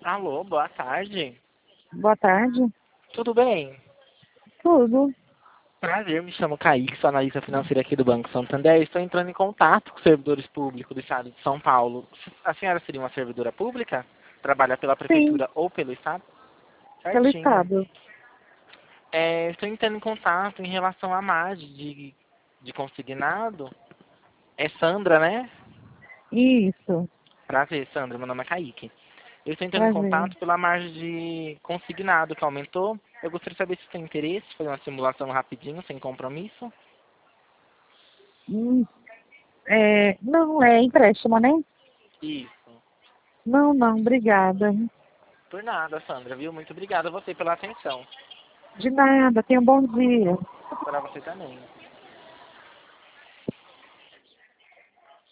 Alô, boa tarde. Boa tarde. Tudo bem? Tudo. Prazer, me chamo Kaique, sou analista financeira aqui do Banco Santander. Estou entrando em contato com os servidores públicos do Estado de São Paulo. A senhora seria uma servidora pública? Trabalha pela Sim, Prefeitura ou pelo Estado? pelo Certinho. Estado. Estou entrando em contato em relação à margem de consignado. É Sandra, né? Isso. Prazer, Sandra. Meu nome é Kaique. Eu estou entrando em Prazer. contato pela margem de consignado que aumentou. Eu gostaria de saber se tem interesse, fazer uma simulação rapidinho, sem compromisso. Hum, não, é empréstimo, né? Isso. Não, não, obrigada. Por nada, Sandra, viu? Muito obrigado a você pela atenção. De nada, tenha um bom dia. Para você também.